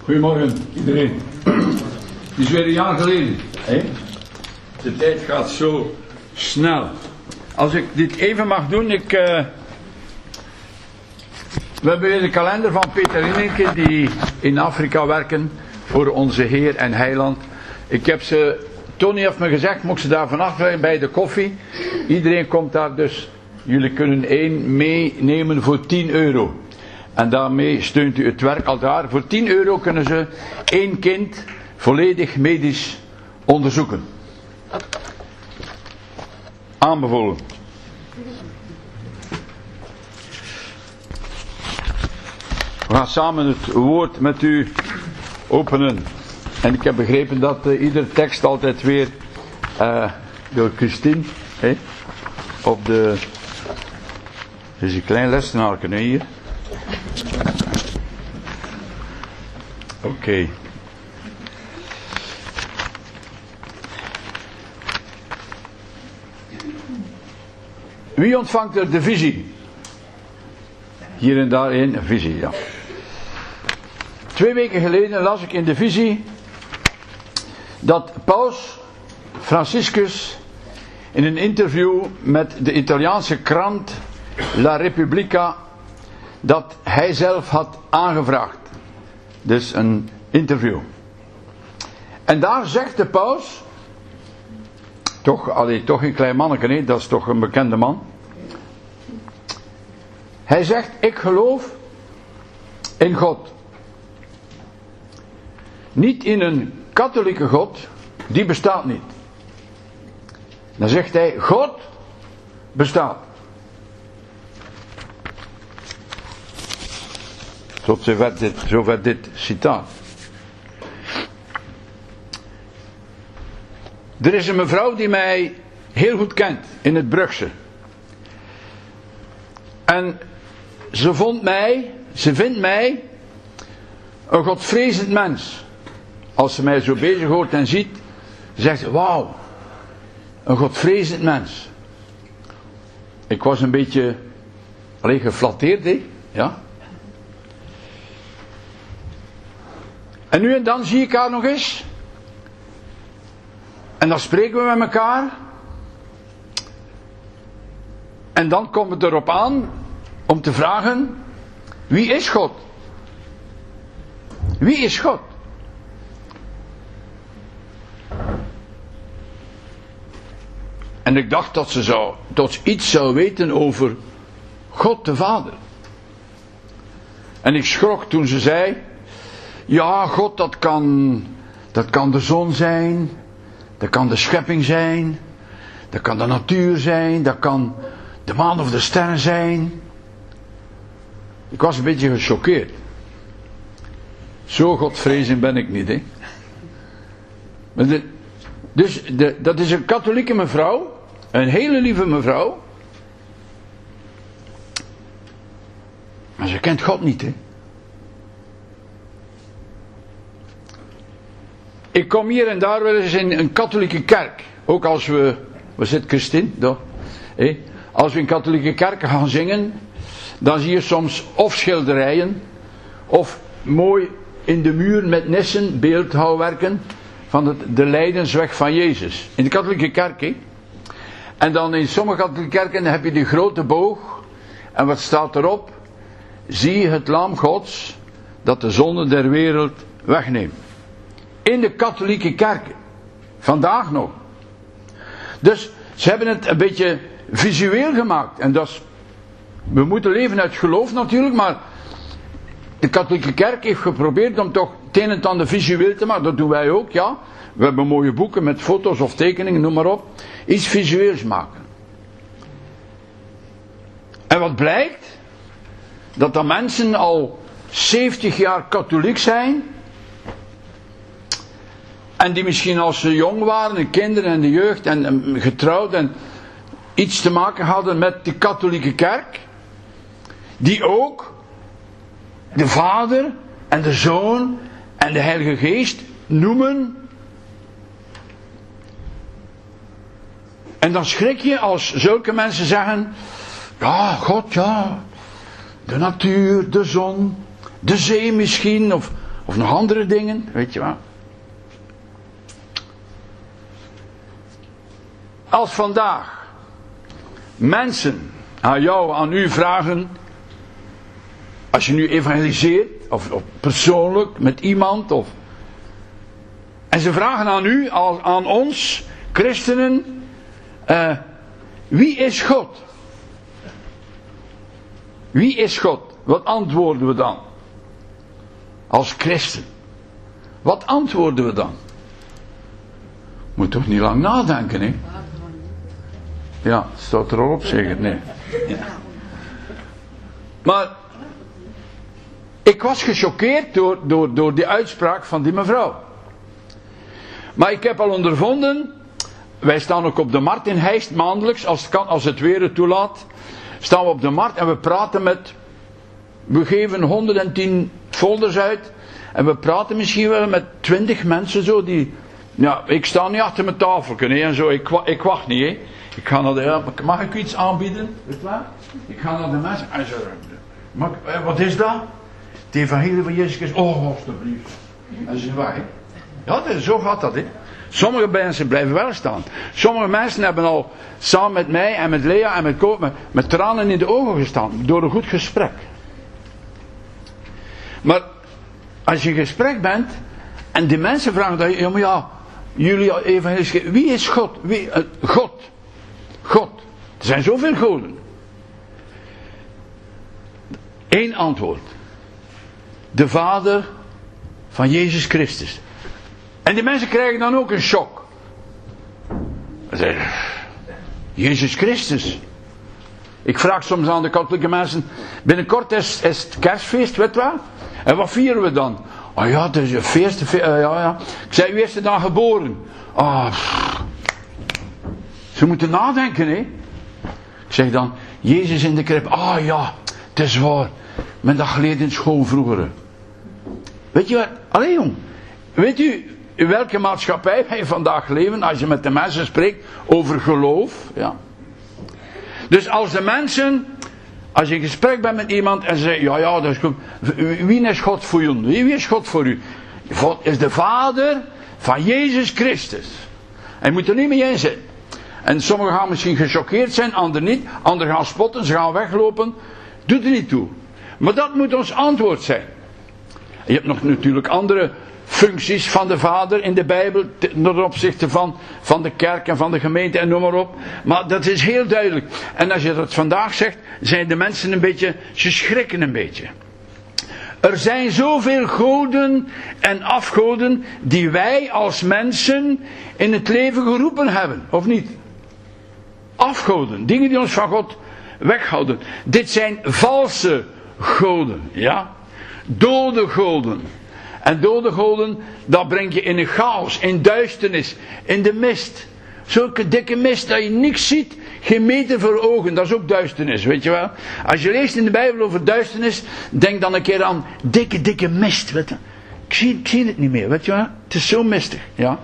Goedemorgen iedereen. Het is weer een jaar geleden. Hè? De tijd gaat zo snel. Als ik dit even mag doen, we hebben weer de kalender van Peter Rinneke die in Afrika werken voor onze Heer en Heiland. Ik heb ze, Tony heeft me gezegd, moet ik ze daar vanaf bij de koffie. Iedereen komt daar dus, jullie kunnen één meenemen voor 10 euro. En daarmee steunt u het werk al daar. Voor 10 euro kunnen ze 1 kind volledig medisch onderzoeken. Aanbevolen. We gaan samen het woord met u openen. En ik heb begrepen dat iedere tekst altijd weer door Christine op de... Er is een klein lessenaarken hier. Oké. Wie ontvangt er de visie? Hier en daar een visie, ja. 2 weken geleden las ik in de visie dat Paus Franciscus in een interview met de Italiaanse krant La Repubblica dat hij zelf had aangevraagd. Dus een interview. En daar zegt de paus, toch een klein manneke, nee, dat is toch een bekende man. Hij zegt, ik geloof in God. Niet in een katholieke God, die bestaat niet. Dan zegt hij, God bestaat. Tot zover dit citaat. Er is een mevrouw die mij heel goed kent in het Brugse. En ze vindt mij een godvrezend mens. Als ze mij zo bezig hoort en ziet, zegt ze, wauw, een godvrezend mens. Ik was een beetje geflatteerd, hè? Ja. En nu en dan zie ik haar nog eens. En dan spreken we met elkaar. En dan komt het erop aan om te vragen, wie is God? Wie is God? En ik dacht dat ze iets zou weten over God de Vader. En ik schrok toen ze zei, ja, God, dat kan de zon zijn, dat kan de schepping zijn, dat kan de natuur zijn, dat kan de maan of de sterren zijn. Ik was een beetje gechoqueerd. Zo godvrezend ben ik niet, hè. Dat is een katholieke mevrouw, een hele lieve mevrouw, maar ze kent God niet, hè. Ik kom hier en daar wel eens in een katholieke kerk. Ook als waar zit Christine? Daar. Als we in katholieke kerken gaan zingen, dan zie je soms of schilderijen, of mooi in de muur met nissen, beeldhouwwerken, van de lijdensweg van Jezus. In de katholieke kerk, hè. En dan in sommige katholieke kerken heb je die grote boog, en wat staat erop? Zie het lam Gods, dat de zonde der wereld wegneemt. In de katholieke kerken. Vandaag nog. Dus ze hebben het een beetje visueel gemaakt. En dat is, we moeten leven uit geloof natuurlijk, maar de katholieke kerk heeft geprobeerd om toch het een en het ander visueel te maken. Dat doen wij ook, ja. We hebben mooie boeken met foto's of tekeningen, noem maar op. Iets visueels maken. En wat blijkt? Dat mensen al 70 jaar katholiek zijn. En die misschien als ze jong waren, de kinderen en de jeugd en getrouwd en iets te maken hadden met de katholieke kerk. Die ook de Vader en de Zoon en de Heilige Geest noemen. En dan schrik je als zulke mensen zeggen, ja, God, ja, de natuur, de zon, de zee misschien, of Of nog andere dingen, weet je wel. Als vandaag mensen aan jou, aan u vragen, als je nu evangeliseert, of persoonlijk met iemand, en ze vragen aan u, aan ons, christenen, wie is God? Wie is God? Wat antwoorden we dan? Als christen. Wat antwoorden we dan? Moet toch niet lang nadenken, hè? Ja, staat er al op, zeker? Nee. Ja. Maar ik was gechoqueerd door die uitspraak van die mevrouw. Maar ik heb al ondervonden, wij staan ook op de markt in Heist maandelijks, als het kan, als het weer het toelaat, staan we op de markt en we praten we geven 110 folders uit en we praten misschien wel met 20 mensen zo die, ja, ik sta niet achter mijn tafeltje en zo, ik wacht niet, hè. Ik ga naar mag ik u iets aanbieden? Weet je wat? Ik ga naar de mensen en zo, wat is dat? Het evangelie van Jezus Christus. Oh, alstublieft. En ze waar, hè. Ja, zo gaat dat, hè. Sommige mensen blijven wel staan. Sommige mensen hebben al samen met mij en met Lea en met Koop met tranen in de ogen gestaan. Door een goed gesprek. Maar als je in gesprek bent en die mensen vragen dat je, ja, jullie evangelische, wie is God? God. God. Er zijn zoveel goden. Eén antwoord. De Vader van Jezus Christus. En die mensen krijgen dan ook een shock. Ze zeggen, Jezus Christus. Ik vraag soms aan de katholieke mensen, binnenkort is het kerstfeest, weet je wel? En wat vieren we dan? Oh ja, het is een feest. Ja. Ik zei, u is er dan geboren. Ze moeten nadenken, hè. Ik zeg dan, Jezus in de krib. Ja, het is waar. Men dat geleerd in school vroeger. Weet je wat? Allee jong. Weet u in welke maatschappij wij vandaag leven, als je met de mensen spreekt over geloof? Ja. Dus als de mensen, als je in gesprek bent met iemand en ze zeggen, ja, dat is goed. Wie is God voor u? Wie is God voor u? God is de Vader van Jezus Christus. En je moet er niet mee in zitten. En sommigen gaan misschien gechoqueerd zijn, anderen niet. Anderen gaan spotten, ze gaan weglopen. Doet er niet toe. Maar dat moet ons antwoord zijn. Je hebt nog natuurlijk andere functies van de Vader in de Bijbel ten opzichte van de kerk en van de gemeente en noem maar op. Maar dat is heel duidelijk. En als je dat vandaag zegt, zijn de mensen een beetje, ze schrikken een beetje. Er zijn zoveel goden en afgoden die wij als mensen in het leven geroepen hebben, of niet? Afgoden, dingen die ons van God weghouden. Dit zijn valse goden, ja? Dode goden. En dode goden, dat breng je in een chaos, in duisternis, in de mist. Zulke dikke mist dat je niks ziet, geen meter voor ogen, dat is ook duisternis, weet je wel. Als je leest in de Bijbel over duisternis, denk dan een keer aan dikke mist, weet je. Ik zie het niet meer, weet je wel. Het is zo mistig, ja.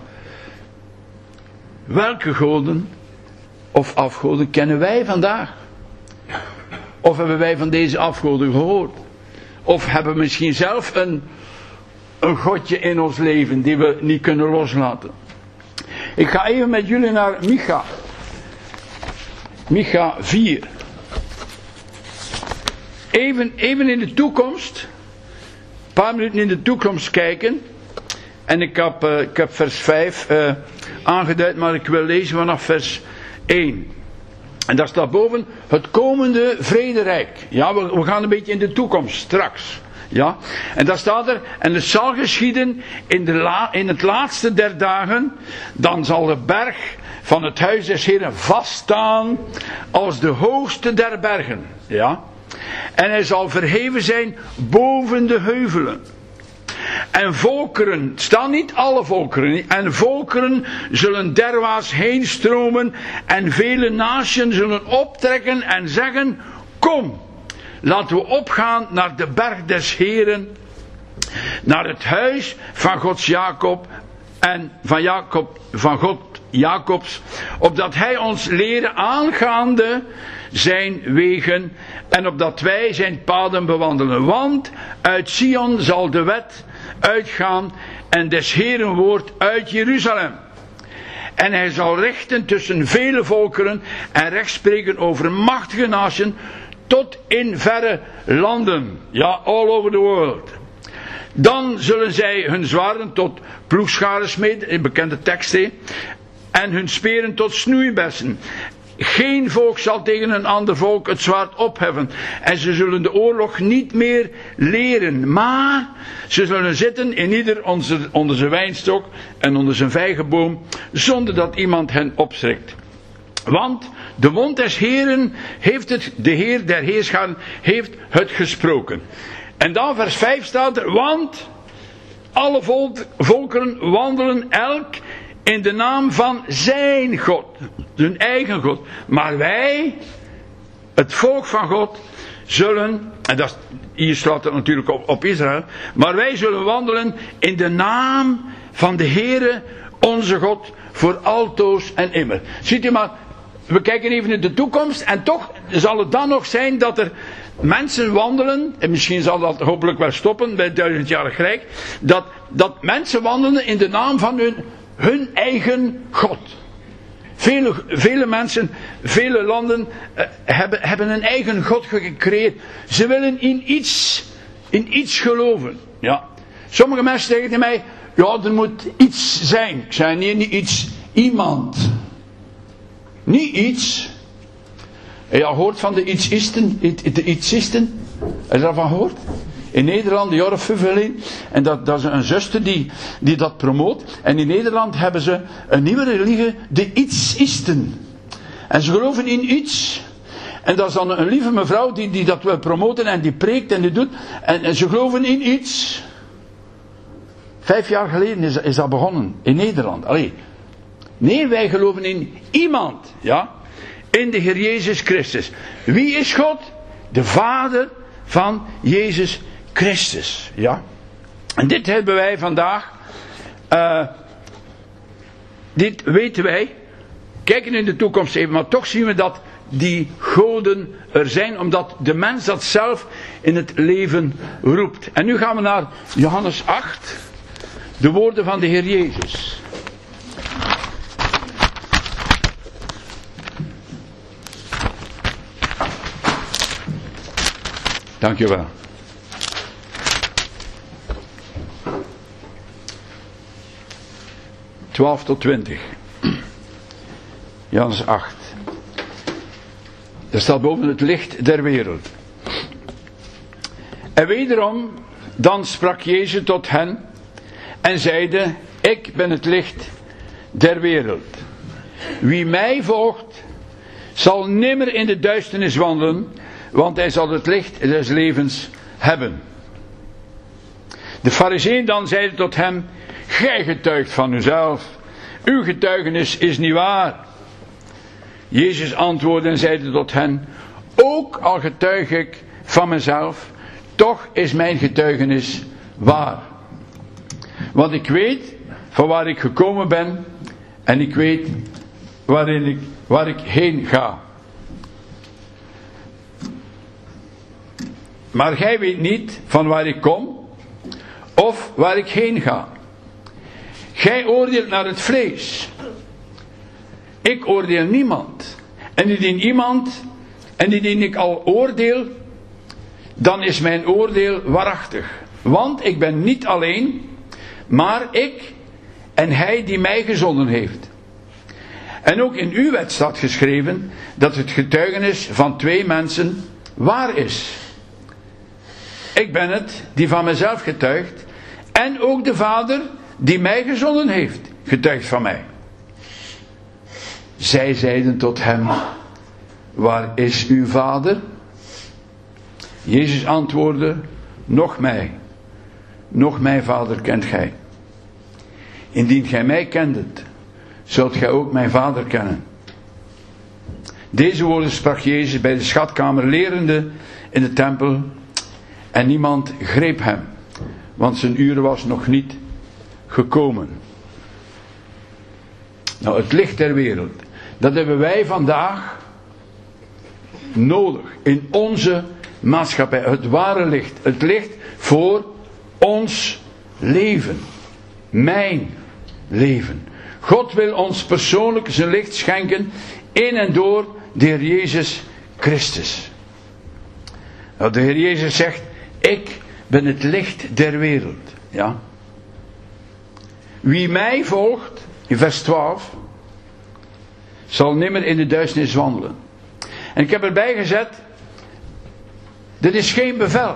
Welke goden of afgoden kennen wij vandaag? Of hebben wij van deze afgoden gehoord? Of hebben we misschien zelf een godje in ons leven die we niet kunnen loslaten? Ik ga even met jullie naar Micha. Micha 4. Even in de toekomst. Een paar minuten in de toekomst kijken. En ik heb vers 5 aangeduid, maar ik wil lezen vanaf vers 1. En daar staat boven het komende vrederijk. Ja, we gaan een beetje in de toekomst straks. Ja, en daar staat er, en het zal geschieden in het laatste der dagen, dan zal de berg van het huis des Heeren vaststaan als de hoogste der bergen. Ja, en hij zal verheven zijn boven de heuvelen. En volkeren, het staan niet alle volkeren, en volkeren zullen derwaarts heen stromen en vele naties zullen optrekken en zeggen, kom, laten we opgaan naar de berg des Heeren, naar het huis van Gods Jacob en van God Jacobs, opdat hij ons leren aangaande zijn wegen en opdat wij zijn paden bewandelen. Want uit Sion zal de wet uitgaan en des Heeren woord uit Jeruzalem. En hij zal rechten tussen vele volkeren en recht spreken over machtige naties tot in verre landen. Ja, all over the world. Dan zullen zij hun zwaarden tot ploegscharen smeden, een bekende tekst, en hun speren tot snoeibessen. Geen volk zal tegen een ander volk het zwaard opheffen. En ze zullen de oorlog niet meer leren. Maar ze zullen zitten in ieder onder zijn wijnstok en onder zijn vijgenboom, zonder dat iemand hen opschrikt. Want de mond des Heeren heeft het, de Heer der Heerscharen heeft het gesproken. En dan vers 5 staat er, want alle volkeren wandelen elk in de naam van zijn God, hun eigen God. Maar wij, het volk van God, zullen, en dat, hier slaat het natuurlijk op Israël, maar wij zullen wandelen in de naam van de Heere, onze God, voor altoos en immer. Ziet u maar, we kijken even in de toekomst en toch zal het dan nog zijn dat er mensen wandelen, en misschien zal dat hopelijk wel stoppen bij het 1000-jarig Rijk, dat mensen wandelen in de naam van hun eigen God. Vele mensen, vele landen hebben een eigen God gecreëerd. Ze willen in iets geloven. Ja. Sommige mensen zeggen tegen mij, ja, er moet iets zijn. Ik zei, nee, niet iets, iemand. Niet iets. Heb je al gehoord van de ietsisten? Heb je daarvan gehoord? In Nederland, een jaar of 5 geleden. En dat is een zuster die dat promoot. En in Nederland hebben ze een nieuwe religie, de ietsisten. En ze geloven in iets. En dat is dan een lieve mevrouw die dat wil promoten en die preekt en die doet. En ze geloven in iets. 5 jaar geleden is dat begonnen. In Nederland. Allee. Nee, wij geloven in iemand. Ja. In de Heer Jezus Christus. Wie is God? De Vader van Jezus Christus. Ja. En dit hebben wij vandaag. Dit weten wij. Kijken in de toekomst even. Maar toch zien we dat die goden er zijn. Omdat de mens dat zelf in het leven roept. En nu gaan we naar Johannes 8. De woorden van de Heer Jezus. Dankjewel. Twaalf tot 20. Johannes 8. Er staat boven het licht der wereld. En wederom, dan sprak Jezus tot hen en zeide, ik ben het licht der wereld. Wie mij volgt, zal nimmer in de duisternis wandelen, want hij zal het licht des levens hebben. De Farizeeën dan zeiden tot hem, gij getuigt van uzelf, uw getuigenis is niet waar. Jezus antwoordde en zeide tot hen, ook al getuig ik van mezelf, toch is mijn getuigenis waar. Want ik weet van waar ik gekomen ben en ik weet waar ik heen ga. Maar gij weet niet van waar ik kom of waar ik heen ga. Gij oordeelt naar het vlees. Ik oordeel niemand. En indien ik al oordeel, dan is mijn oordeel waarachtig. Want ik ben niet alleen, maar ik en hij die mij gezonden heeft. En ook in uw wet staat geschreven dat het getuigenis van 2 mensen waar is. Ik ben het die van mezelf getuigt. En ook de Vader die mij gezonden heeft, getuigt van mij. Zij zeiden tot hem, waar is uw Vader? Jezus antwoordde, nog mijn Vader kent gij. Indien gij mij kendet, zult gij ook mijn Vader kennen. Deze woorden sprak Jezus bij de schatkamer lerende in de tempel. En niemand greep hem, want zijn uur was nog niet gekomen. Nou, het licht der wereld, dat hebben wij vandaag nodig in onze maatschappij. Het ware licht, het licht voor ons leven. Mijn leven. God wil ons persoonlijk zijn licht schenken in en door de Heer Jezus Christus. Nou, de Heer Jezus zegt, ik ben het licht der wereld. Ja. Wie mij volgt, in vers 12, zal nimmer in de duisternis wandelen. En ik heb erbij gezet, dit is geen bevel.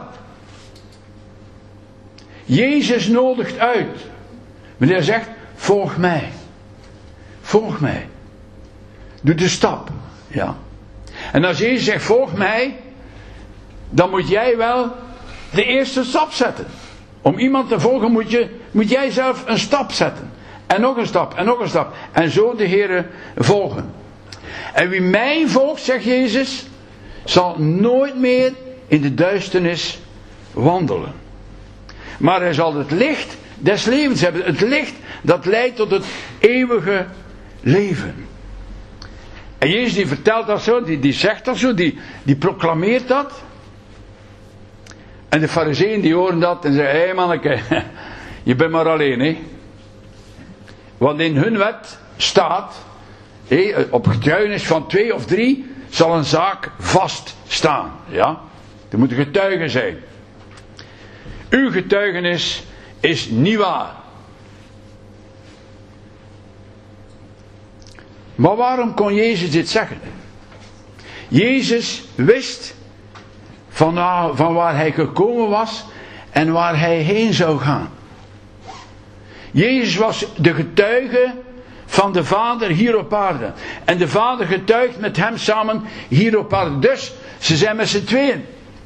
Jezus nodigt uit. Wanneer hij zegt, volg mij. Volg mij. Doe de stap. Ja. En als Jezus zegt, volg mij, dan moet jij wel de eerste stap zetten. Om iemand te volgen moet jij zelf een stap zetten. En nog een stap, en nog een stap. En zo de Heere volgen. En wie mij volgt, zegt Jezus, zal nooit meer in de duisternis wandelen. Maar hij zal het licht des levens hebben. Het licht dat leidt tot het eeuwige leven. En Jezus die vertelt dat zo, die zegt dat zo, die proclameert dat. En de farizeeën die horen dat en zeggen, hé manneke, je bent maar alleen, hè. Want in hun wet staat, op getuigenis van 2 of 3 zal een zaak vaststaan. Ja? Er moeten getuigen zijn. Uw getuigenis is niet waar. Maar waarom kon Jezus dit zeggen? Jezus wist van waar hij gekomen was en waar hij heen zou gaan. Jezus was de getuige van de Vader hier op aarde. En de Vader getuigt met hem samen hier op aarde. Dus, ze zijn met z'n tweeën.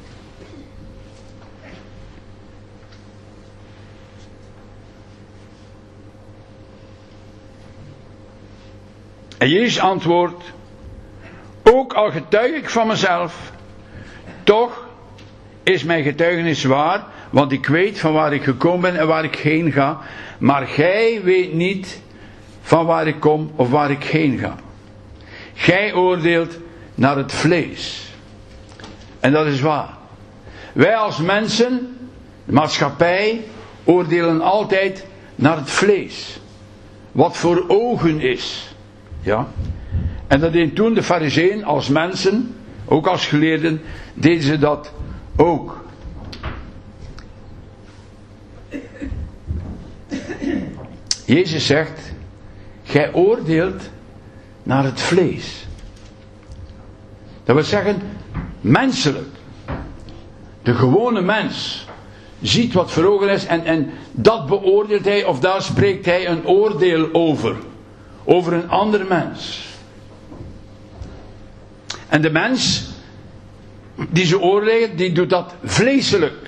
En Jezus antwoordt, ook al getuig ik van mezelf, toch is mijn getuigenis waar, want ik weet van waar ik gekomen ben en waar ik heen ga, maar gij weet niet van waar ik kom of waar ik heen ga. Gij oordeelt naar het vlees. En dat is waar. Wij als mensen, de maatschappij, oordelen altijd naar het vlees. Wat voor ogen is. Ja. En dat deden toen de farizeeën als mensen, ook als geleerden, deden ze dat ook. Jezus zegt, gij oordeelt naar het vlees. Dat wil zeggen, menselijk. De gewone mens ziet wat voor ogen is en dat beoordeelt hij of daar spreekt hij een oordeel over. Over een ander mens. En de mens die ze oordeelt, die doet dat vleeselijk.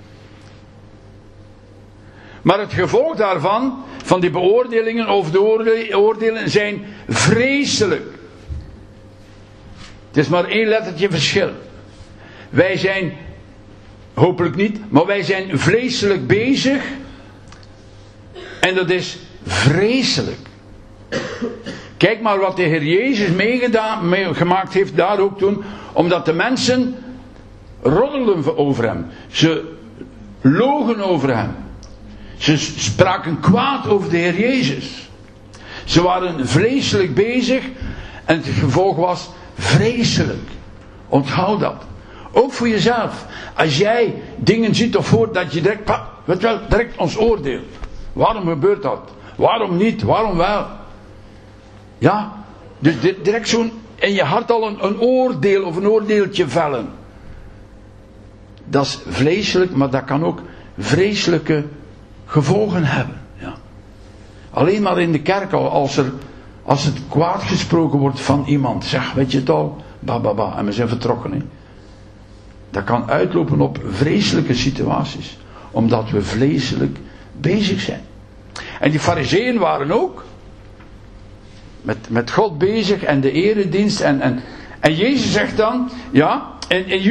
Maar het gevolg daarvan, van die beoordelingen over de oordelen, zijn vreselijk. Het is maar 1 lettertje verschil. Wij zijn, hopelijk niet, maar wij zijn vleeselijk bezig. En dat is vreselijk. Kijk maar wat de Heer Jezus meegemaakt heeft daar ook toen. Omdat de mensen roddelden over hem. Ze logen over hem. Ze spraken kwaad over de Heer Jezus. Ze waren vleeselijk bezig. En het gevolg was vreselijk. Onthoud dat. Ook voor jezelf. Als jij dingen ziet of hoort dat je direct ons oordeelt. Waarom gebeurt dat? Waarom niet? Waarom wel? Ja, dus direct zo'n in je hart al een oordeel of een oordeeltje vellen. Dat is vleeselijk, maar dat kan ook vreselijke gevolgen hebben. Ja. Alleen maar in de kerk al, als het kwaad gesproken wordt van iemand. Zeg, weet je het al? Ba, en we zijn vertrokken. Hè. Dat kan uitlopen op vreselijke situaties. Omdat we vleeselijk bezig zijn. En die farizeeën waren ook met God bezig en de eredienst. En Jezus zegt dan, ja, in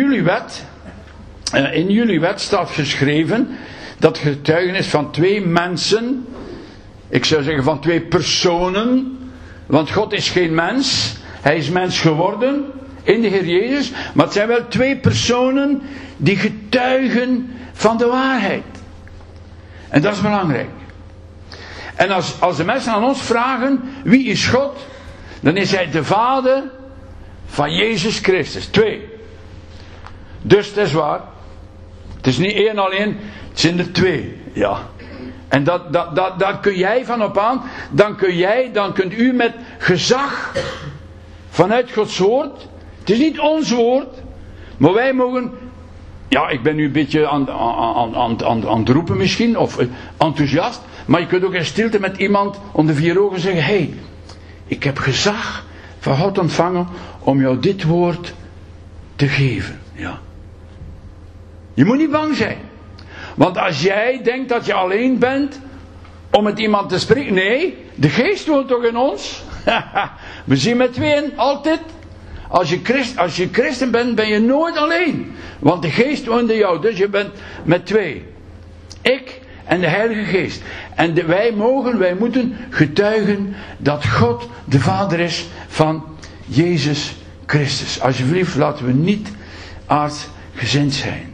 jullie wet staat geschreven dat getuigenis van 2 mensen, ik zou zeggen van 2 personen, want God is geen mens, hij is mens geworden in de Heer Jezus, maar het zijn wel 2 personen die getuigen van de waarheid. En dat is belangrijk. En als de mensen aan ons vragen, wie is God? Dan is hij de Vader van Jezus Christus. 2. Dus het is waar. Het is niet 1 alleen, het zijn er 2. Ja. En daar kun jij van op aan. Dan kunt u met gezag vanuit Gods woord. Het is niet ons woord. Maar wij mogen. Ja, ik ben nu een beetje aan het roepen misschien. Of enthousiast. Maar je kunt ook in stilte met iemand onder 4 ogen zeggen. Hey, ik heb gezag van God ontvangen om jou dit woord te geven. Ja. Je moet niet bang zijn. Want als jij denkt dat je alleen bent om met iemand te spreken. Nee, de geest woont toch in ons? We zien met 2 altijd. Als je christen bent, ben je nooit alleen. Want de geest woont in jou. Dus je bent met 2. Ik en de Heilige Geest. En wij moeten getuigen dat God de Vader is van Jezus Christus. Alsjeblieft, laten we niet aardsgezind zijn.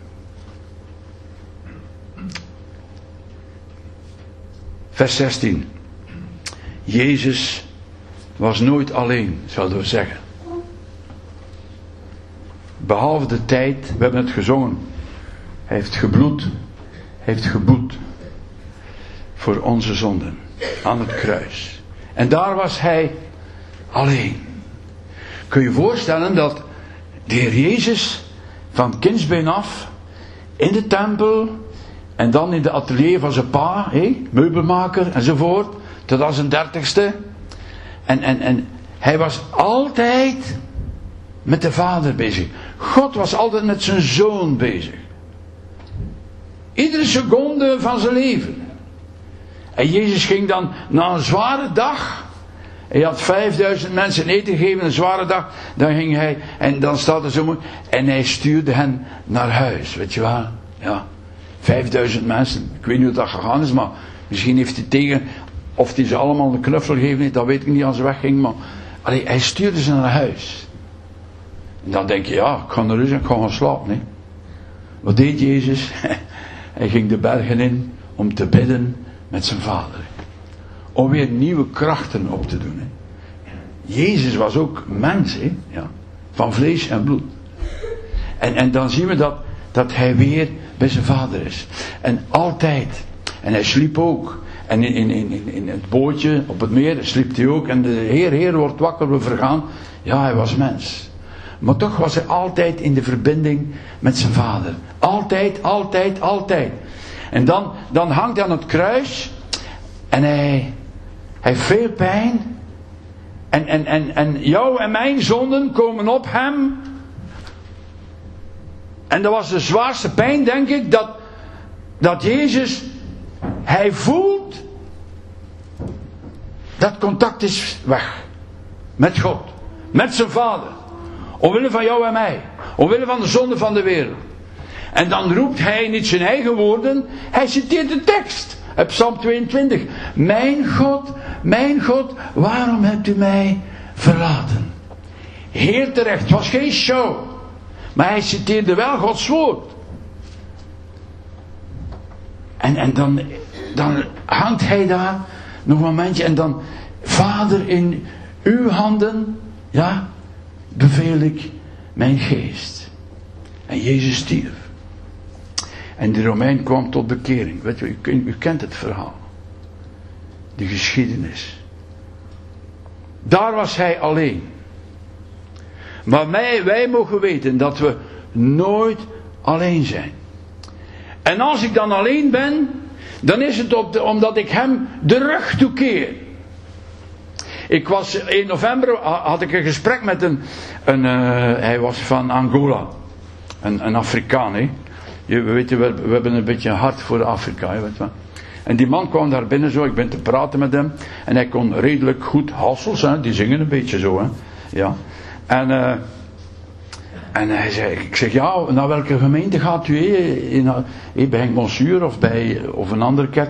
Vers 16. Jezus was nooit alleen, zouden we zeggen. Behalve de tijd, we hebben het gezongen. Hij heeft gebloed, heeft geboet. Voor onze zonden. Aan het kruis. En daar was hij alleen. Kun je je voorstellen dat de Heer Jezus van kindsbeen af in de tempel en dan in de atelier van zijn pa, meubelmaker enzovoort, tot aan zijn 30ste. En hij was altijd met de Vader bezig. God was altijd met zijn Zoon bezig. Iedere seconde van zijn leven. En Jezus ging dan na een zware dag. Hij had 5000 mensen eten gegeven, een zware dag. Dan ging hij, en dan staat er zo mooi, en hij stuurde hen naar huis. Weet je wel? Ja. 5000 mensen. Ik weet niet hoe dat gegaan is, maar misschien heeft hij tegen, of hij ze allemaal een knuffel gegeven, dat weet ik niet als hij wegging, maar hij stuurde ze naar huis. En dan denk je, ja, ik ga naar huis en ik ga gaan slapen. Nee. Wat deed Jezus? Hij ging de bergen in om te bidden met zijn Vader. Om weer nieuwe krachten op te doen. Hè. Jezus was ook mens, hè? Ja. Van vlees en bloed. En dan zien we dat hij weer bij zijn Vader is. En altijd. En hij sliep ook. En in het bootje op het meer sliep hij ook. En de Heer wordt wakker, we vergaan. Ja, hij was mens. Maar toch was hij altijd in de verbinding met zijn Vader. Altijd, altijd, altijd. En dan hangt hij aan het kruis. En hij heeft veel pijn. En jouw en mijn zonden komen op hem. En dat was de zwaarste pijn, denk ik. Dat Jezus, hij voelt. Dat contact is weg. Met God. Met zijn Vader. Omwille van jou en mij. Omwille van de zonde van de wereld. En dan roept hij niet zijn eigen woorden. Hij citeert de tekst. Uit Psalm 22. Mijn God, waarom hebt u mij verlaten? Heel terecht. Het was geen show. Maar hij citeerde wel Gods woord. En dan hangt hij daar nog een momentje. En dan, Vader, in uw handen, ja, beveel ik mijn geest. En Jezus stierf. En de Romein kwam tot bekering. Weet u, u kent het verhaal. De geschiedenis. Daar was hij alleen. Maar wij mogen weten dat we nooit alleen zijn. En als ik dan alleen ben, dan is het omdat ik hem de rug toekeer. Ik was in november, had ik een gesprek met hij was van Angola. Een Afrikaan, hè. We hebben een beetje een hart voor Afrika, weet je. En die man kwam daar binnen zo, ik ben te praten met hem. En hij kon redelijk goed Hassels, hè, die zingen een beetje zo, hè. Ja. En hij zei, ik zeg, ja, naar welke gemeente gaat u, bij Henk Monsuur of een andere kerk?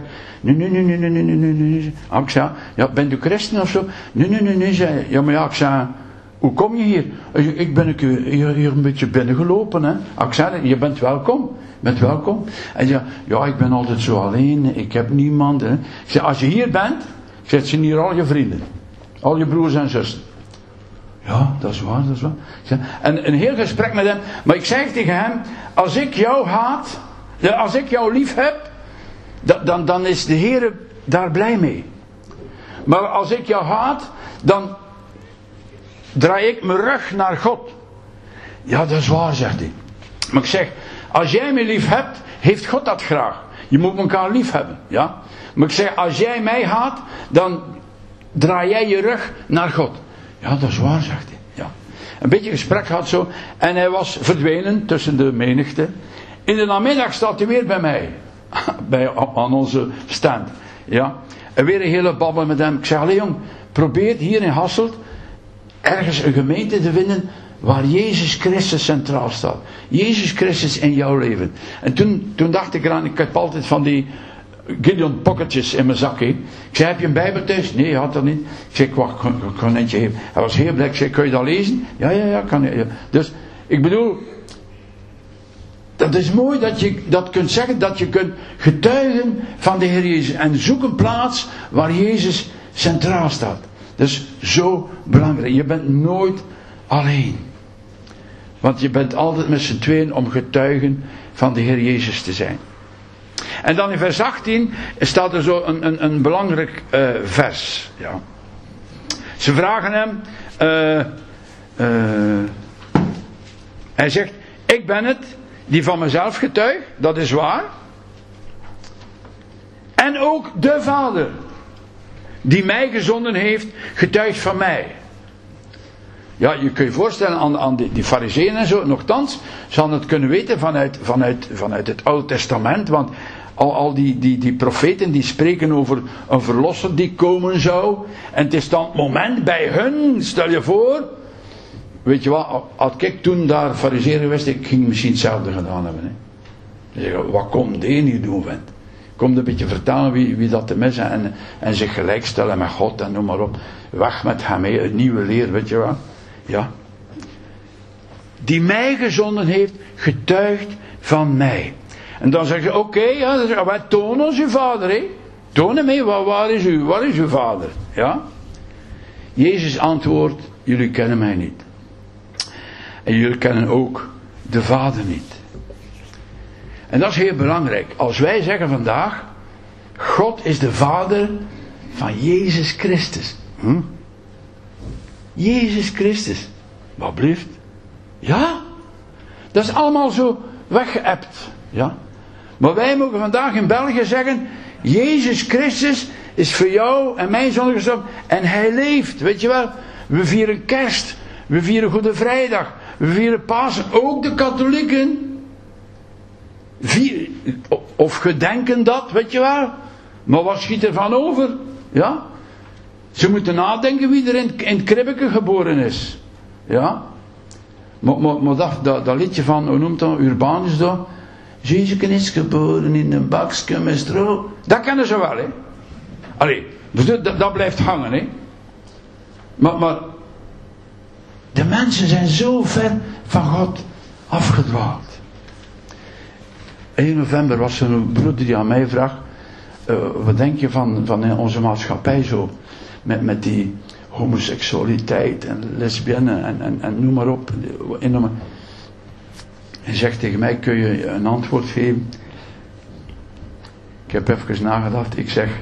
Nee. Ik zei, ja, bent u christen of zo? Nee, zei, ja, maar ja, ik zei, hoe kom je hier? Ik ben hier een beetje binnengelopen. Hè. Ik zei, je bent welkom. En ja, ik ben altijd zo alleen. Ik heb niemand. Hè. Ik zei, als je hier bent, zijn hier al je vrienden. Al je broers en zussen. Ja, dat is waar. Ik zei, en een heel gesprek met hem. Maar ik zeg tegen hem, als ik jou haat, als ik jou lief heb, dan is de Heer daar blij mee. Maar als ik jou haat, dan draai ik mijn rug naar God. Ja, dat is waar, zegt hij. Maar ik zeg, als jij me lief hebt, heeft God dat graag. Je moet elkaar lief hebben, ja. Maar ik zeg, als jij mij haat, dan draai jij je rug naar God. Ja, dat is waar, zegt hij. Ja. Een beetje gesprek gehad zo. En hij was verdwenen tussen de menigte. In de namiddag staat hij weer bij mij. Aan onze stand. Ja. En weer een hele babbel met hem. Ik zeg, allee jong, probeer hier in Hasselt ergens een gemeente te vinden waar Jezus Christus centraal staat. Jezus Christus in jouw leven. En toen dacht ik eraan, ik heb altijd van die Gideon pocketjes in mijn zak. He. Ik zei, heb je een Bijbel thuis? Nee, hij had dat niet. Ik zei, ik kan eentje geven. Hij was heel blij. Ik zei, kun je dat lezen? Ja, kan ik. Ja. Dus, ik bedoel, dat is mooi dat je dat kunt zeggen, dat je kunt getuigen van de Heer Jezus. En zoek een plaats waar Jezus centraal staat. Dat is zo belangrijk. Je bent nooit alleen. Want je bent altijd met z'n tweeën om getuigen van de Heer Jezus te zijn. En dan in vers 18 staat er zo een belangrijk vers. Ja. Ze vragen hem. Hij zegt, ik ben het die van mezelf getuigt. Dat is waar. En ook de Vader die mij gezonden heeft, getuigt van mij. Ja, je kunt je voorstellen aan die farizeeën en zo. Nochtans, ze hadden het kunnen weten vanuit het Oude Testament. Want al die profeten die spreken over een verlosser die komen zou. En het is dan het moment bij hun, stel je voor. Weet je wat, had ik toen daar farizeeën geweest, ik ging misschien hetzelfde gedaan hebben. Hè. Wat komt die hier doen, vent? Komt een beetje vertalen wie dat te mis is en zich gelijkstellen met God en noem maar op. Weg met hem, een nieuwe leer, weet je wat. Ja. Die mij gezonden heeft, getuigt van mij. En dan zeg je, oké, wij tonen ons uw vader, hè. Toon hem mee, waar is uw vader? Ja. Jezus antwoordt, jullie kennen mij niet. En jullie kennen ook de Vader niet. En dat is heel belangrijk. Als wij zeggen vandaag, God is de Vader van Jezus Christus. Jezus Christus. Wat blieft? Ja. Dat is allemaal zo weggeëpt. Ja. Maar wij mogen vandaag in België zeggen, Jezus Christus is voor jou en mijn zoon gestorven. En hij leeft. Weet je wel. We vieren kerst. We vieren Goede Vrijdag. We vieren Pasen. Ook de katholieken. Of gedenken dat, weet je wel. Maar wat schiet er van over? Ja. Ze moeten nadenken wie er in het kribbeke geboren is. Ja. Maar dat liedje van, hoe noemt dat, Urbanus dat? Jezus is geboren in een bakje met stro. Dat kennen ze wel, hè. Allee, dus dat blijft hangen, hè. Maar de mensen zijn zo ver van God afgedwaald. 1 november was er een broeder die aan mij vraagt, wat denk je van onze maatschappij zo, met die homoseksualiteit en lesbienne en noem maar op. Hij zegt tegen mij, kun je een antwoord geven? Ik heb even nagedacht, ik zeg,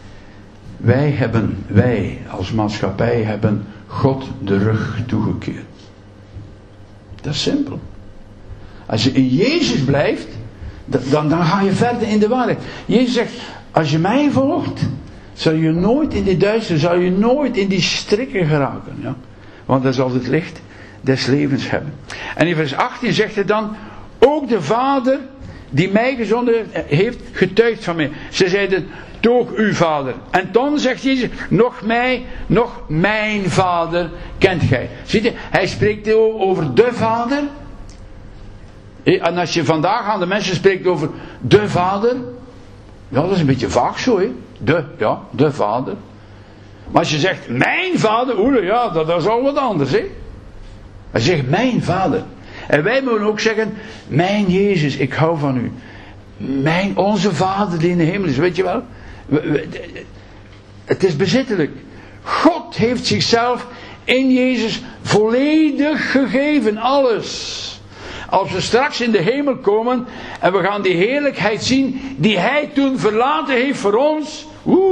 wij als maatschappij hebben God de rug toegekeerd. Dat is simpel. Als je in Jezus blijft, dan ga je verder in de waarheid. Jezus zegt, als je mij volgt, zal je nooit in die duister, zal je nooit in die strikken geraken. Ja? Want dat zal het licht des levens hebben. En in vers 18 zegt hij dan, ook de Vader die mij gezonden heeft, getuigt van mij. Ze zeiden, toch uw Vader. En dan zegt Jezus, nog mijn Vader kent gij. Ziet je, hij spreekt over de Vader. En als je vandaag aan de mensen spreekt over de Vader, ja, dat is een beetje vaag zo, hè. De Vader. Maar als je zegt, mijn Vader, ja, dat is al wat anders, hè. Hij zegt mijn Vader. En wij mogen ook zeggen, mijn Jezus, ik hou van u. Onze Vader die in de hemel is, weet je wel. Het is bezittelijk. God heeft zichzelf in Jezus volledig gegeven, alles. Als we straks in de hemel komen en we gaan die heerlijkheid zien die Hij toen verlaten heeft voor ons.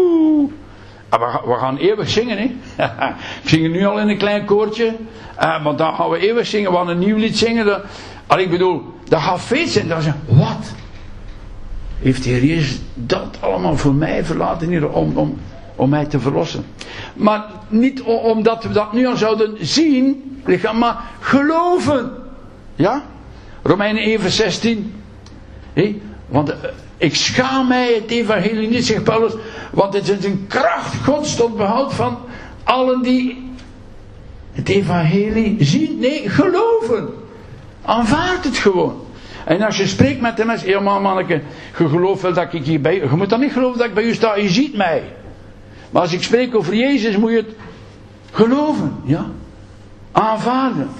We gaan eeuwig zingen, hè. We zingen nu al in een klein koortje. Want dan gaan we eeuwig zingen. We gaan een nieuw lied zingen. Ik bedoel, dat gaat feest zijn. Dan zeggen we, wat? Heeft de Heer Jezus dat allemaal voor mij verlaten hier om mij te verlossen? Maar niet omdat we dat nu al zouden zien, maar geloven. Ja? Romeinen 1 vers 16. Want ik schaam mij het evangelie niet, zegt Paulus, want het is een kracht Gods tot behoud van allen die het evangelie zien. Nee, geloven. Aanvaard het gewoon. En als je spreekt met de mensen, helemaal manneke, je gelooft wel dat ik hier bij je moet dan niet geloven dat ik bij u sta, je ziet mij. Maar als ik spreek over Jezus, moet je het geloven, ja. Aanvaarden.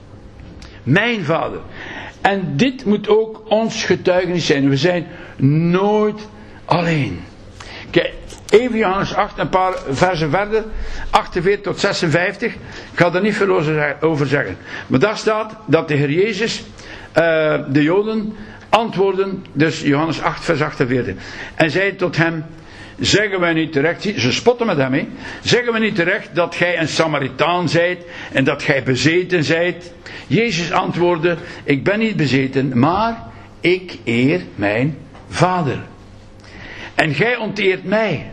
Mijn Vader. En dit moet ook ons getuigenis zijn. We zijn nooit alleen. Kijk, even Johannes 8, een paar versen verder. 48 tot 56. Ik ga er niet veel over zeggen. Maar daar staat dat de Heer Jezus, de Joden, antwoorden. Dus Johannes 8 vers 48. En zei tot hem, zeggen wij niet terecht, ze spotten met hem, zeggen we niet terecht dat gij een Samaritaan zijt en dat gij bezeten zijt? Jezus antwoordde, ik ben niet bezeten, maar ik eer mijn Vader. En gij onteert mij.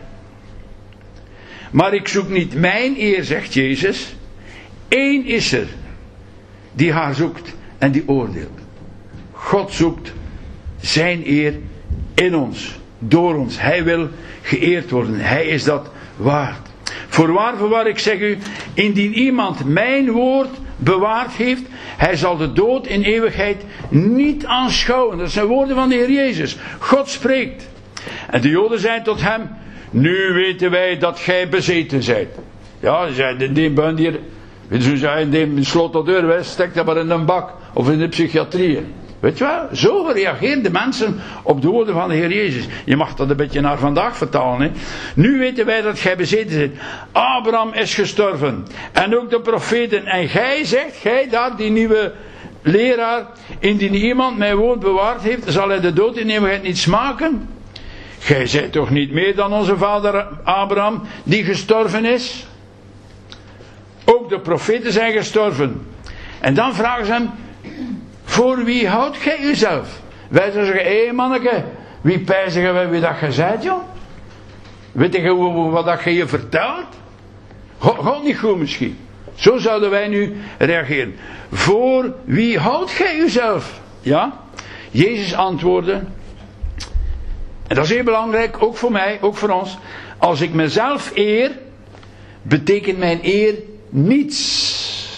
Maar ik zoek niet mijn eer, zegt Jezus. Eén is er die haar zoekt en die oordeelt. God zoekt zijn eer in ons, door ons. Hij wil geëerd worden. Hij is dat waard. Voorwaar, ik zeg u, indien iemand mijn woord bewaard heeft, hij zal de dood in eeuwigheid niet aanschouwen. Dat zijn woorden van de Heer Jezus. God spreekt. En de Joden zeiden tot hem, nu weten wij dat gij bezeten zijt. Ja, ze zeiden, die band hier, zo zei, die slot de deur, stek dat maar in een bak, of in de psychiatrie. Weet je wel, zo reageerden mensen op de woorden van de Heer Jezus. Je mag dat een beetje naar vandaag vertalen. Hè. Nu weten wij dat gij bezeten bent. Abraham is gestorven. En ook de profeten. En gij zegt, gij daar, die nieuwe leraar, indien iemand mijn woord bewaard heeft, zal hij de dood in eeuwigheid niet smaken? Gij zijt toch niet meer dan onze vader Abraham, die gestorven is? Ook de profeten zijn gestorven. En dan vragen ze hem, voor wie houdt gij uzelf? Wij zullen zeggen, hé manneke, wie pijzigen wij wie dat gij zijt, joh? Weet je wat dat je vertelt? God niet goed misschien. Zo zouden wij nu reageren. Voor wie houdt gij uzelf? Ja? Jezus antwoordde, en dat is heel belangrijk, ook voor mij, ook voor ons. Als ik mezelf eer, betekent mijn eer niets.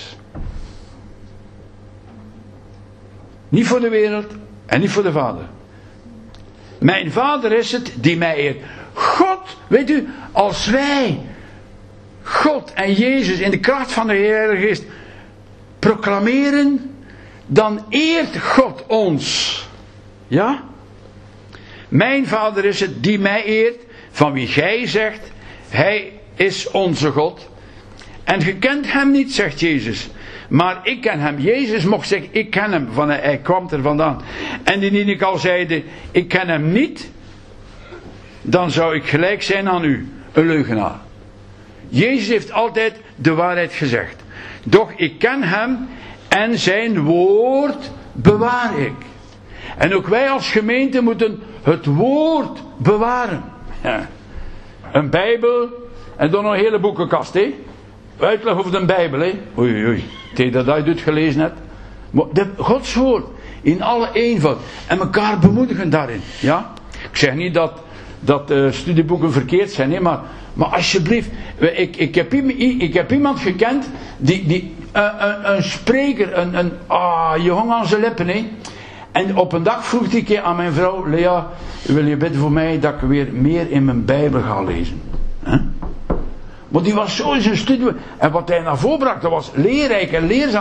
Niet voor de wereld en niet voor de Vader. Mijn Vader is het die mij eert. God, weet u, als wij God en Jezus in de kracht van de Heilige Geest proclameren, dan eert God ons. Ja? Mijn Vader is het die mij eert, van wie gij zegt, hij is onze God. En je kent hem niet, zegt Jezus. Maar ik ken hem. Jezus mocht zeggen, ik ken hem. Hij kwam er vandaan. En indien ik al zeide, ik ken hem niet, dan zou ik gelijk zijn aan u, een leugenaar. Jezus heeft altijd de waarheid gezegd. Doch ik ken hem en zijn woord bewaar ik. En ook wij als gemeente moeten het woord bewaren. Ja. Een Bijbel en dan een hele boekenkast, hè? Uitleg over de Bijbel, hè? Oei. Tegen dat je het gelezen hebt. Maar Gods woord. In alle eenvoud. En elkaar bemoedigen daarin. Ja? Ik zeg niet dat studieboeken verkeerd zijn. Hè? Maar alsjeblieft. Ik heb iemand gekend. Een spreker. Je hong aan zijn lippen. Hè? En op een dag vroeg ik aan mijn vrouw. Lea, wil je bidden voor mij dat ik weer meer in mijn Bijbel ga lezen? Huh? Maar die was zo in zijn studie. En wat hij naar voren bracht, dat was leerrijk en leerzaam.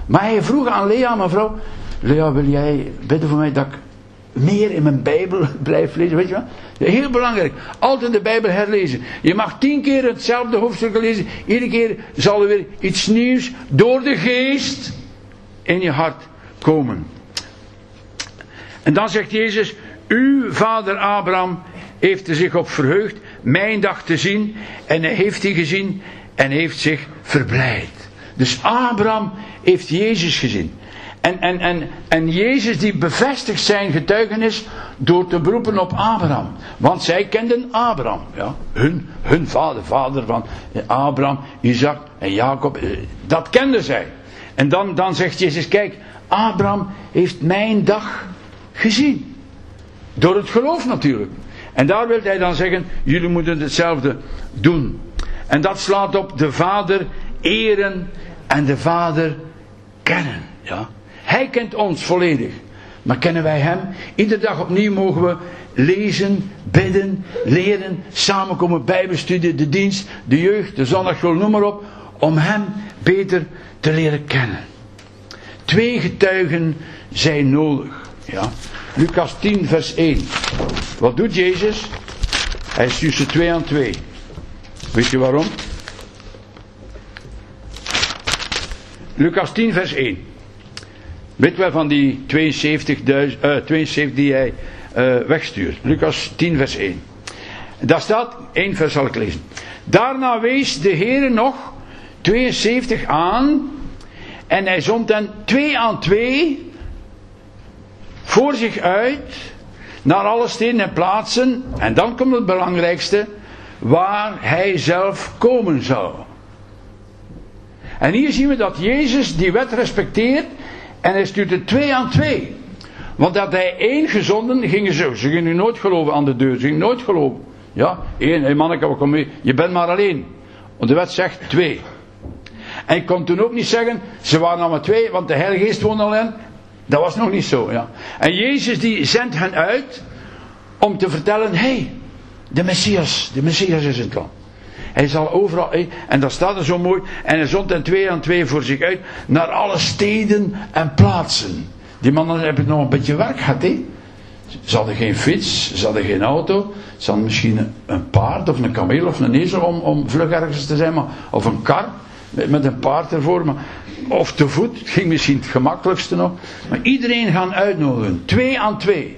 Maar hij vroeg aan Lea, mevrouw, Lea, wil jij bidden voor mij dat ik meer in mijn Bijbel blijf lezen? Weet je wel? Heel belangrijk. Altijd de Bijbel herlezen. Je mag 10 keer hetzelfde hoofdstuk lezen. Iedere keer zal er weer iets nieuws door de geest in je hart komen. En dan zegt Jezus, uw vader Abraham heeft er zich op verheugd mijn dag te zien. En hij heeft die gezien en heeft zich verblijd. Dus Abraham heeft Jezus gezien. En Jezus die bevestigt zijn getuigenis door te beroepen op Abraham. Want zij kenden Abraham. Ja? Hun vader van Abraham, Isaac en Jacob. Dat kenden zij. En dan zegt Jezus, kijk, Abraham heeft mijn dag gezien. Door het geloof natuurlijk. En daar wil hij dan zeggen, jullie moeten hetzelfde doen. En dat slaat op de Vader eren en de Vader kennen. Ja. Hij kent ons volledig. Maar kennen wij hem? Iedere dag opnieuw mogen we lezen, bidden, leren, samenkomen, bijbelstudie, de dienst, de jeugd, de zondagschool, noem maar op. Om hem beter te leren kennen. 2 getuigen zijn nodig. Ja. Lucas 10 vers 1. Wat doet Jezus? Hij stuurt ze 2 aan 2. Weet je waarom? Lucas 10 vers 1. Weet wel van die 72 die hij wegstuurt. Lucas 10 vers 1. Daar staat, 1 vers zal ik lezen. Daarna wees de Heere nog 72 aan. En hij zond hen 2 aan 2 voor zich uit naar alle steden en plaatsen. En dan komt het belangrijkste, waar hij zelf komen zou. En hier zien we dat Jezus die wet respecteert. En hij stuurt er 2 aan 2. Want dat hij 1 gezonden, gingen ze gingen nooit geloven aan de deur. Ze gingen nooit geloven. Ja, 1, hey manneke, kom mee. Je bent maar alleen. Want de wet zegt 2. En ik kon toen ook niet zeggen, ze waren al maar 2, want de Heilige Geest woonde al in. Dat was nog niet zo, ja. En Jezus die zendt hen uit om te vertellen, hey, de Messias is in het land. Hij zal overal, en dat staat er zo mooi, en hij zond hen 2 aan 2 voor zich uit, naar alle steden en plaatsen. Die mannen hebben nog een beetje werk gehad, hè. Ze hadden geen fiets, ze hadden geen auto, ze hadden misschien een paard of een kameel of een ezel om vlug ergens te zijn, maar, of een kar met een paard ervoor, maar, of te voet, het ging misschien het gemakkelijkste nog. Maar iedereen gaan uitnodigen, 2 aan 2.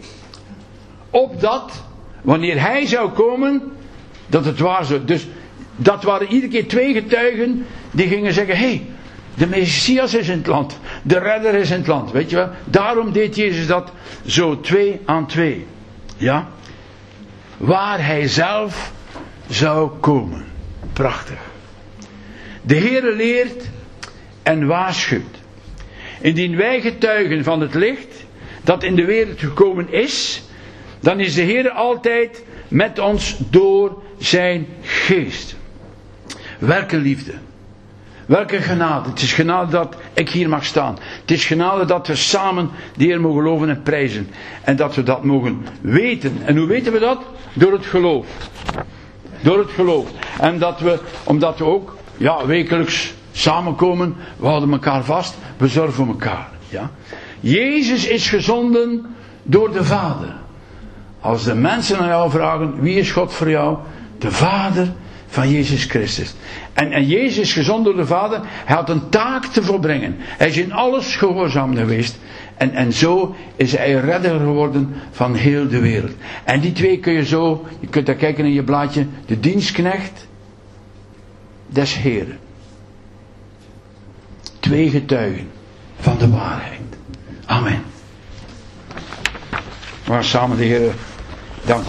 Opdat, wanneer hij zou komen, dat het waar zou. Dus dat waren iedere keer 2 getuigen die gingen zeggen, hey, de Messias is in het land, de redder is in het land, weet je wel. Daarom deed Jezus dat zo 2 aan 2. Ja. Waar hij zelf zou komen. Prachtig. De Heere leert en waarschuwt. Indien wij getuigen van het licht dat in de wereld gekomen is, dan is de Heere altijd met ons door zijn geest. Welke liefde. Welke genade. Het is genade dat ik hier mag staan. Het is genade dat we samen de Heer mogen loven en prijzen. En dat we dat mogen weten. En hoe weten we dat? Door het geloof. Door het geloof. En dat we, omdat we ook wekelijks samenkomen, we houden elkaar vast, we zorgen voor elkaar. Ja? Jezus is gezonden door de Vader. Als de mensen aan jou vragen, wie is God voor jou? De Vader van Jezus Christus. En Jezus is gezonden door de Vader. Hij had een taak te volbrengen. Hij is in alles gehoorzaam geweest. En zo is hij redder geworden van heel de wereld. En die 2 kun je zo, je kunt daar kijken in je blaadje, de dienstknecht des Heren. 2 getuigen van de waarheid. Amen. We gaan samen de Heer danken.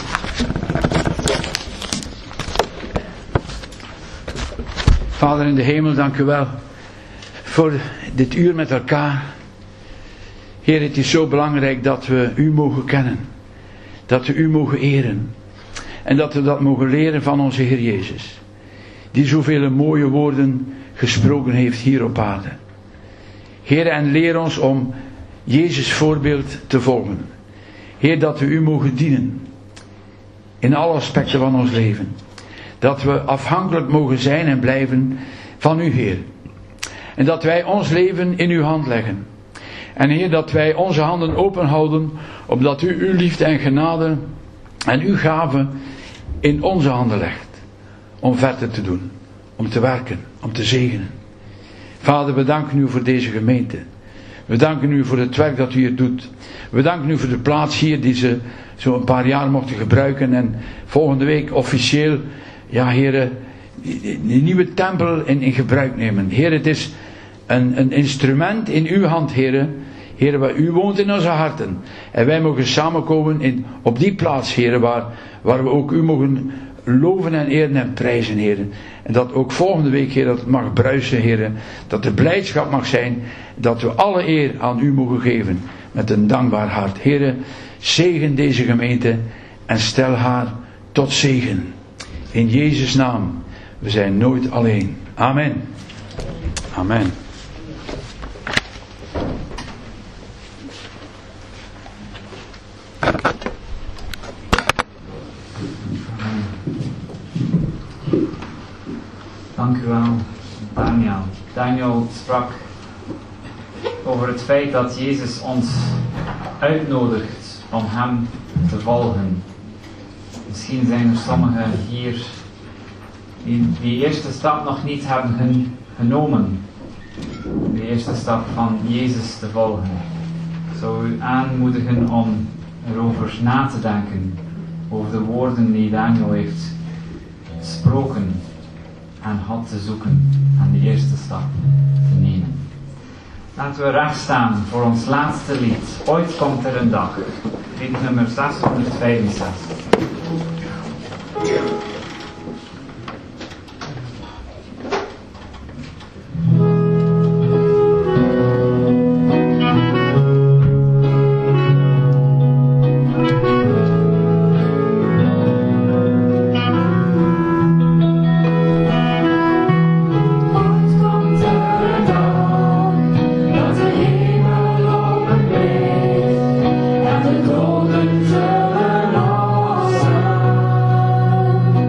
Vader in de hemel, dank u wel voor dit uur met elkaar. Heer, het is zo belangrijk dat we u mogen kennen. Dat we u mogen eren. En dat we dat mogen leren van onze Heer Jezus. Die zoveel mooie woorden gesproken heeft hier op aarde. Heer, en leer ons om Jezus' voorbeeld te volgen. Heer, dat we u mogen dienen. In alle aspecten van ons leven. Dat we afhankelijk mogen zijn en blijven van u, Heer. En dat wij ons leven in uw hand leggen. En Heer, dat wij onze handen open houden, opdat u uw liefde en genade en uw gave in onze handen legt. Om verder te doen, om te werken, om te zegenen. Vader, we danken u voor deze gemeente. We danken u voor het werk dat u hier doet. We danken u voor de plaats hier die ze zo een paar jaar mochten gebruiken. En volgende week officieel, ja Heer, die nieuwe tempel in gebruik nemen. Heer, het is een instrument in uw hand, Heer. Heer, waar u woont in onze harten. En wij mogen samenkomen op die plaats, Heer, waar we ook u mogen loven en eren en prijzen, Heer. En dat ook volgende week, Heer, dat het mag bruisen, Heer. Dat de blijdschap mag zijn, dat we alle eer aan u mogen geven. Met een dankbaar hart. Heer, zegen deze gemeente en stel haar tot zegen. In Jezus' naam. We zijn nooit alleen. Amen. Amen. Dank u wel, Daniel. Daniel sprak over het feit dat Jezus ons uitnodigt om hem te volgen. Misschien zijn er sommigen hier die eerste stap nog niet hebben genomen. De eerste stap van Jezus te volgen. Ik zou u aanmoedigen om erover na te denken. Over de woorden die Daniel heeft gesproken. En God te zoeken en de eerste stap te nemen. Laten we recht staan voor ons laatste lied. Ooit komt er een dag. Lied nummer 665. Doden zullen opstaan.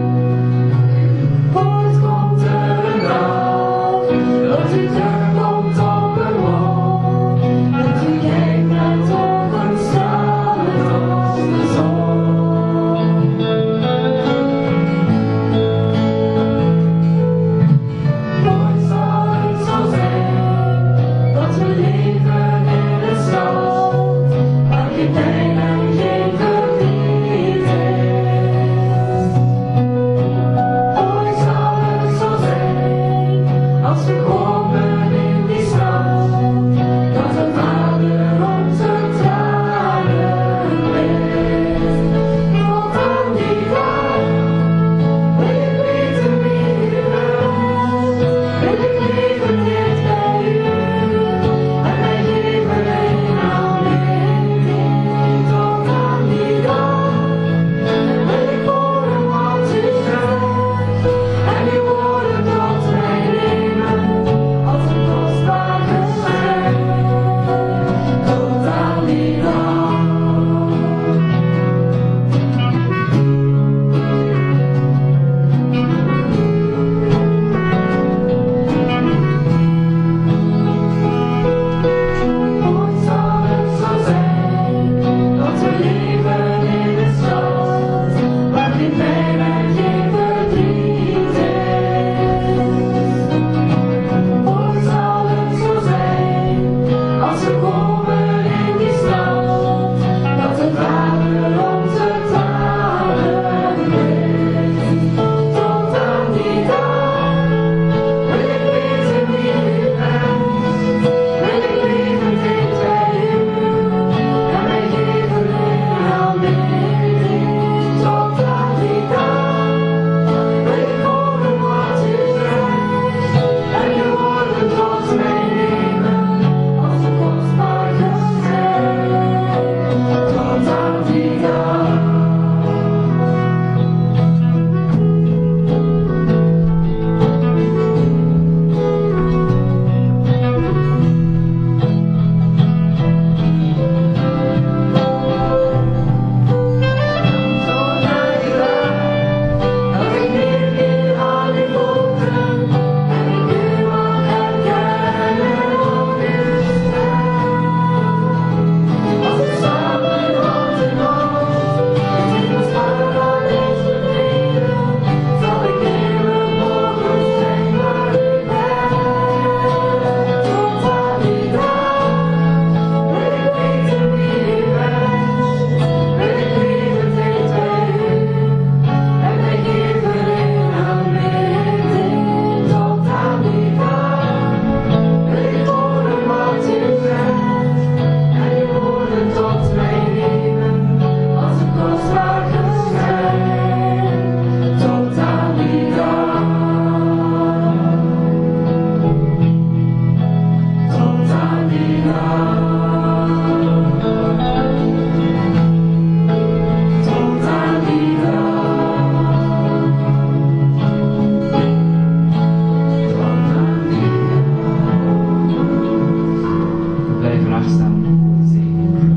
stem zegen.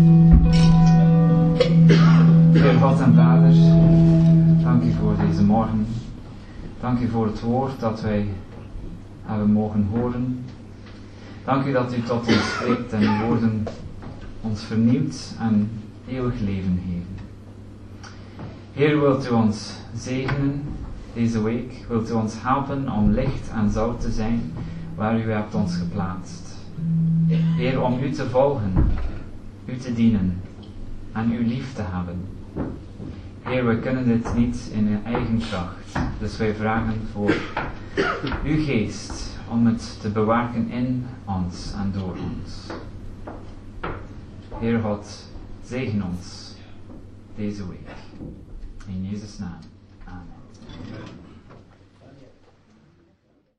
Heer God en Vader, dank u voor deze morgen. Dank u voor het woord dat wij hebben mogen horen. Dank u dat u tot ons spreekt en uw woorden ons vernieuwt en eeuwig leven geven. Heer, wilt u ons zegenen deze week? Wilt u ons helpen om licht en zout te zijn waar u hebt ons geplaatst? Heer, om u te volgen, u te dienen en u lief te hebben. Heer, we kunnen dit niet in uw eigen kracht, dus wij vragen voor uw geest om het te bewaken in ons en door ons. Heer God, zegen ons deze week. In Jezus' naam. Amen.